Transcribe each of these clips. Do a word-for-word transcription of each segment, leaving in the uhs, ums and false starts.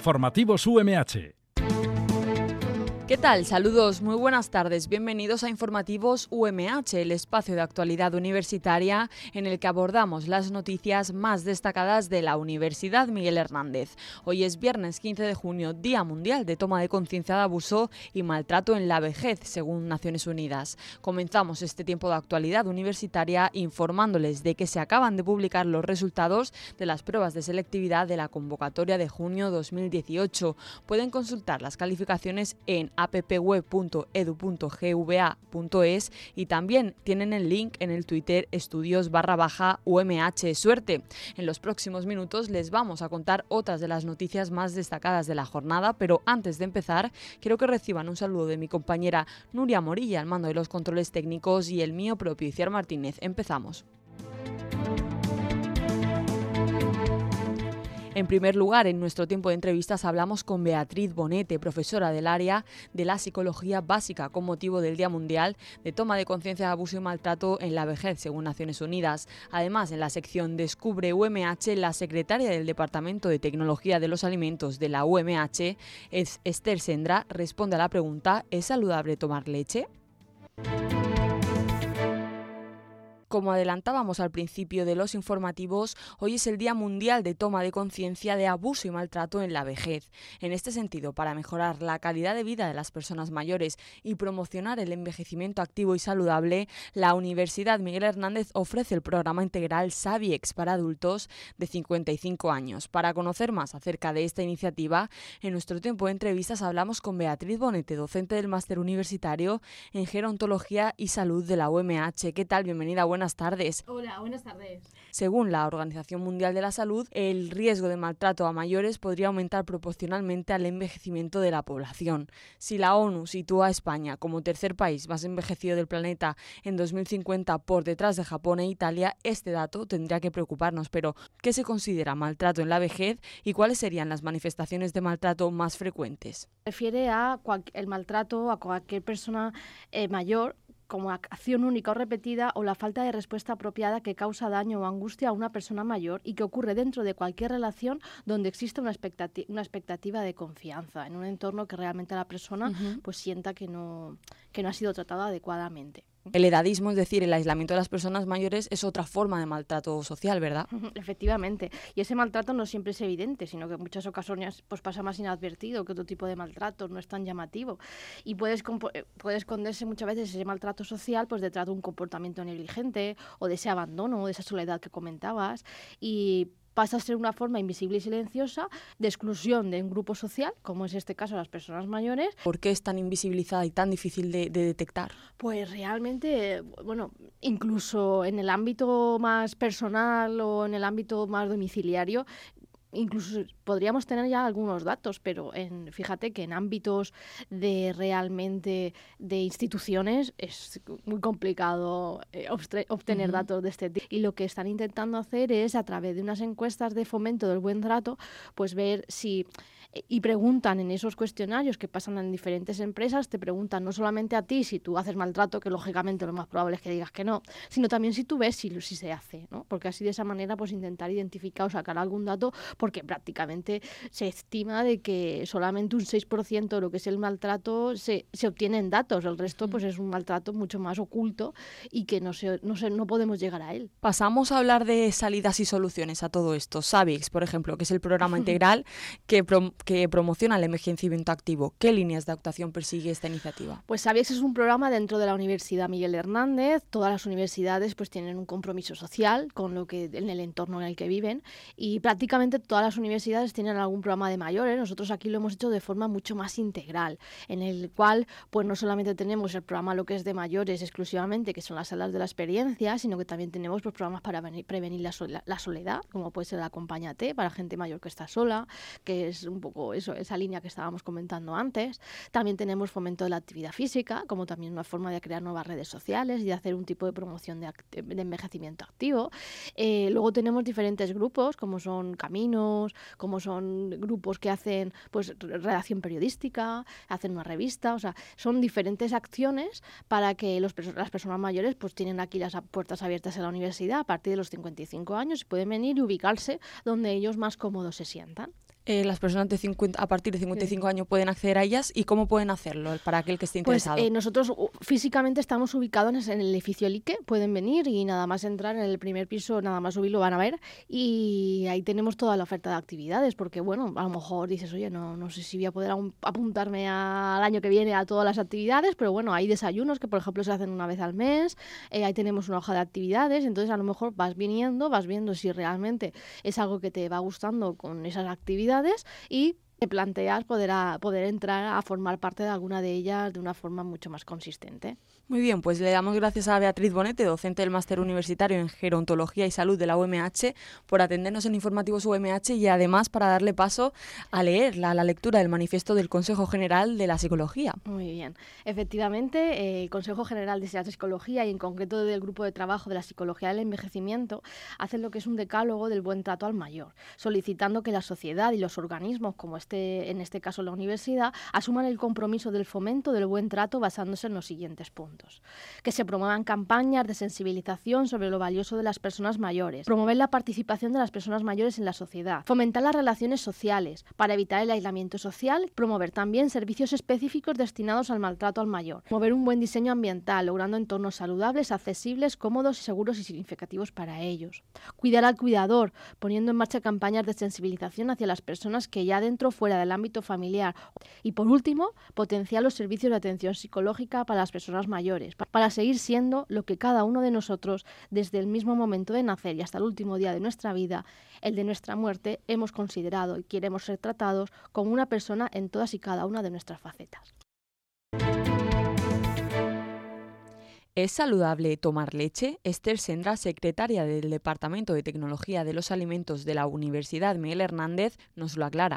Informativos U M H. ¿Qué tal? Saludos, muy buenas tardes. Bienvenidos a Informativos U M H, el espacio de actualidad universitaria en el que abordamos las noticias más destacadas de la Universidad Miguel Hernández. Hoy es viernes quince de junio, Día Mundial de Toma de Conciencia de Abuso y Maltrato en la Vejez, según Naciones Unidas. Comenzamos este tiempo de actualidad universitaria informándoles de que se acaban de publicar los resultados de las pruebas de selectividad de la convocatoria de junio dos mil dieciocho. Pueden consultar las calificaciones en appweb punto edu punto gva punto es y también tienen el link en el Twitter estudios barra baja UMH Suerte. En los próximos minutos les vamos a contar otras de las noticias más destacadas de la jornada, pero antes de empezar quiero que reciban un saludo de mi compañera Nuria Morilla al mando de los controles técnicos y el mío propio Iciar Martínez. Empezamos. En primer lugar, en nuestro tiempo de entrevistas hablamos con Beatriz Bonete, profesora del área de la psicología básica con motivo del Día Mundial de Toma de Conciencia de Abuso y Maltrato en la Vejez, según Naciones Unidas. Además, en la sección Descubre U M H, la secretaria del Departamento de Tecnología de los Alimentos de la U M H, Esther Sendra, responde a la pregunta: ¿es saludable tomar leche? Como adelantábamos al principio de los informativos, hoy es el Día Mundial de Toma de Conciencia de Abuso y Maltrato en la Vejez. En este sentido, para mejorar la calidad de vida de las personas mayores y promocionar el envejecimiento activo y saludable, la Universidad Miguel Hernández ofrece el programa integral Sabiex para adultos de cincuenta y cinco años. Para conocer más acerca de esta iniciativa, en nuestro tiempo de entrevistas hablamos con Beatriz Bonete, docente del máster universitario en Gerontología y Salud de la U M H. ¿Qué tal? Bienvenida, buenas Buenas tardes. Hola, buenas tardes. Según la Organización Mundial de la Salud, el riesgo de maltrato a mayores podría aumentar proporcionalmente al envejecimiento de la población. Si la ONU sitúa a España como tercer país más envejecido del planeta en dos mil cincuenta por detrás de Japón e Italia, este dato tendría que preocuparnos. Pero, ¿qué se considera maltrato en la vejez y cuáles serían las manifestaciones de maltrato más frecuentes? Refiere a cual- el maltrato a cualquier persona eh, mayor como acción única o repetida o la falta de respuesta apropiada que causa daño o angustia a una persona mayor y que ocurre dentro de cualquier relación donde existe una expectativa, una expectativa de confianza, en un entorno que realmente la persona uh-huh. pues sienta que no, que no ha sido tratada adecuadamente. El edadismo, es decir, el aislamiento de las personas mayores, es otra forma de maltrato social, ¿verdad? Efectivamente. Y ese maltrato no siempre es evidente, sino que en muchas ocasiones pues, pasa más inadvertido que otro tipo de maltrato, no es tan llamativo. Y puede, compo- puede esconderse muchas veces ese maltrato social pues detrás de un comportamiento negligente o de ese abandono o de esa soledad que comentabas. Y pasa a ser una forma invisible y silenciosa de exclusión de un grupo social, como es este caso las personas mayores. ¿Por qué es tan invisibilizada y tan difícil de, de detectar? Pues realmente, bueno, incluso en el ámbito más personal o en el ámbito más domiciliario, incluso podríamos tener ya algunos datos, pero en, fíjate que en ámbitos de realmente de instituciones es muy complicado eh, obstre- obtener uh-huh. datos de este tipo. Y lo que están intentando hacer es, a través de unas encuestas de fomento del buen trato, pues ver si... Y preguntan en esos cuestionarios que pasan en diferentes empresas, te preguntan no solamente a ti si tú haces maltrato, que lógicamente lo más probable es que digas que no, sino también si tú ves si, si se hace, ¿no? Porque así de esa manera pues intentar identificar o sacar algún dato, porque prácticamente se estima de que solamente un seis por ciento de lo que es el maltrato se, se obtiene en datos, el resto pues es un maltrato mucho más oculto y que no, se, no, se, no podemos llegar a él. Pasamos a hablar de salidas y soluciones a todo esto. Sabiex, por ejemplo, que es el programa integral que prom- que promociona el envejecimiento activo. ¿Qué líneas de actuación persigue esta iniciativa? Pues Sabiex es un programa dentro de la Universidad Miguel Hernández. Todas las universidades pues tienen un compromiso social con lo que en el entorno en el que viven y prácticamente todas las universidades tienen algún programa de mayores. Nosotros aquí lo hemos hecho de forma mucho más integral, en el cual pues no solamente tenemos el programa lo que es de mayores exclusivamente, que son las salas de la experiencia, sino que también tenemos pues, programas para venir, prevenir la, sol- la soledad, como puede ser el Acompáñate para gente mayor que está sola, que es un poco eso, esa línea que estábamos comentando antes. También tenemos fomento de la actividad física, como también una forma de crear nuevas redes sociales y de hacer un tipo de promoción de, act- de envejecimiento activo. Eh, luego tenemos diferentes grupos, como son caminos, como son grupos que hacen pues redacción periodística, hacen una revista, o sea, son diferentes acciones para que los, las personas mayores pues tienen aquí las puertas abiertas en la universidad a partir de los cincuenta y cinco años y pueden venir y ubicarse donde ellos más cómodos se sientan. Eh, las personas de cincuenta, a partir de cincuenta y cinco años pueden acceder a ellas, ¿y cómo pueden hacerlo para aquel que esté interesado? Pues eh, nosotros uh, físicamente estamos ubicados en el edificio Lique, pueden venir y nada más entrar en el primer piso, nada más subir lo van a ver, y ahí tenemos toda la oferta de actividades, porque bueno, a lo mejor dices, oye, no, no sé si voy a poder aún apuntarme a, al año que viene a todas las actividades, pero bueno, hay desayunos que por ejemplo se hacen una vez al mes, eh, ahí tenemos una hoja de actividades, entonces a lo mejor vas viniendo, vas viendo si realmente es algo que te va gustando con esas actividades y te planteas poder, a, poder entrar a formar parte de alguna de ellas de una forma mucho más consistente. Muy bien, pues le damos gracias a Beatriz Bonete, docente del Máster Universitario en Gerontología y Salud de la U M H, por atendernos en Informativos U M H y además para darle paso a leer la, la lectura del manifiesto del Consejo General de la Psicología. Muy bien. Efectivamente, eh, el Consejo General de la Psicología y en concreto del Grupo de Trabajo de la Psicología del Envejecimiento hacen lo que es un decálogo del buen trato al mayor, solicitando que la sociedad y los organismos, como este, en este caso la universidad, asuman el compromiso del fomento del buen trato basándose en los siguientes puntos. Que se promuevan campañas de sensibilización sobre lo valioso de las personas mayores, promover la participación de las personas mayores en la sociedad, fomentar las relaciones sociales para evitar el aislamiento social, promover también servicios específicos destinados al maltrato al mayor, promover un buen diseño ambiental, logrando entornos saludables, accesibles, cómodos, seguros y significativos para ellos, cuidar al cuidador, poniendo en marcha campañas de sensibilización hacia las personas que ya dentro o fuera del ámbito familiar y, por último, potenciar los servicios de atención psicológica para las personas mayores, para seguir siendo lo que cada uno de nosotros, desde el mismo momento de nacer y hasta el último día de nuestra vida, el de nuestra muerte, hemos considerado y queremos ser tratados como una persona en todas y cada una de nuestras facetas. ¿Es saludable tomar leche? Esther Sendra, secretaria del Departamento de Tecnología de los Alimentos de la Universidad Miguel Hernández, nos lo aclara.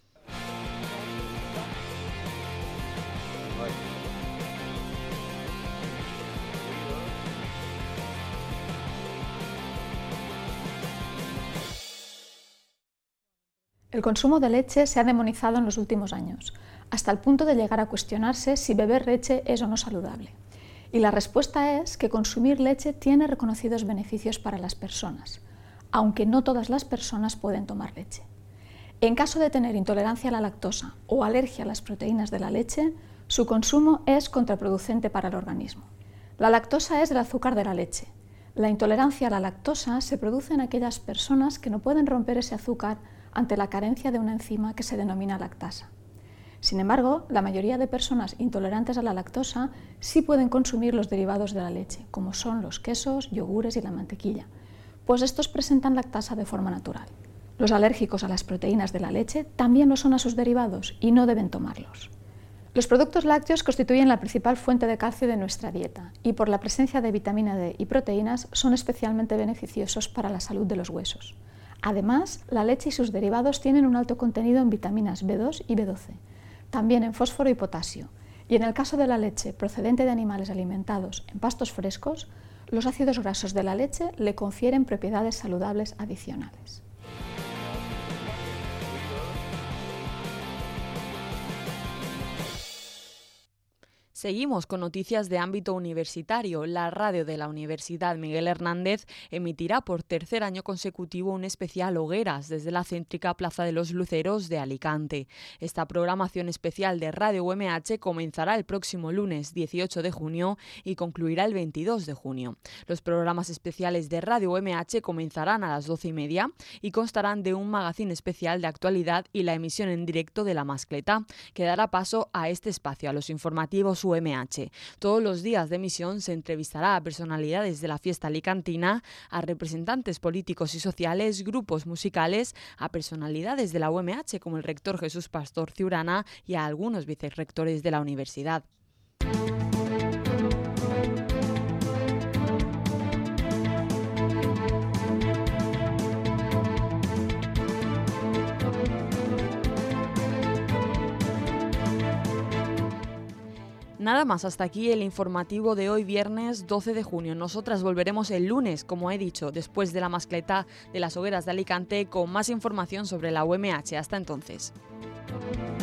El consumo de leche se ha demonizado en los últimos años, hasta el punto de llegar a cuestionarse si beber leche es o no saludable. Y la respuesta es que consumir leche tiene reconocidos beneficios para las personas, aunque no todas las personas pueden tomar leche. En caso de tener intolerancia a la lactosa o alergia a las proteínas de la leche, su consumo es contraproducente para el organismo. La lactosa es el azúcar de la leche. La intolerancia a la lactosa se produce en aquellas personas que no pueden romper ese azúcar ante la carencia de una enzima que se denomina lactasa. Sin embargo, la mayoría de personas intolerantes a la lactosa sí pueden consumir los derivados de la leche, como son los quesos, yogures y la mantequilla, pues estos presentan lactasa de forma natural. Los alérgicos a las proteínas de la leche también lo son a sus derivados y no deben tomarlos. Los productos lácteos constituyen la principal fuente de calcio de nuestra dieta y por la presencia de vitamina D y proteínas son especialmente beneficiosos para la salud de los huesos. Además, la leche y sus derivados tienen un alto contenido en vitaminas B dos y B doce, también en fósforo y potasio, y en el caso de la leche procedente de animales alimentados en pastos frescos, los ácidos grasos de la leche le confieren propiedades saludables adicionales. Seguimos con noticias de ámbito universitario. La radio de la Universidad Miguel Hernández emitirá por tercer año consecutivo un especial Hogueras desde la céntrica Plaza de los Luceros de Alicante. Esta programación especial de Radio U M H comenzará el próximo lunes dieciocho de junio y concluirá el veintidós de junio. Los programas especiales de Radio U M H comenzarán a las doce y media y constarán de un magazine especial de actualidad y la emisión en directo de La Mascleta, que dará paso a este espacio, a los informativos U M H. Todos los días de emisión se entrevistará a personalidades de la fiesta alicantina, a representantes políticos y sociales, grupos musicales, a personalidades de la U M H como el rector Jesús Pastor Ciurana y a algunos vicerrectores de la universidad. Nada más, hasta aquí el informativo de hoy, viernes doce de junio. Nosotras volveremos el lunes, como he dicho, después de la Mascleta de las Hogueras de Alicante, con más información sobre la U M H. Hasta entonces.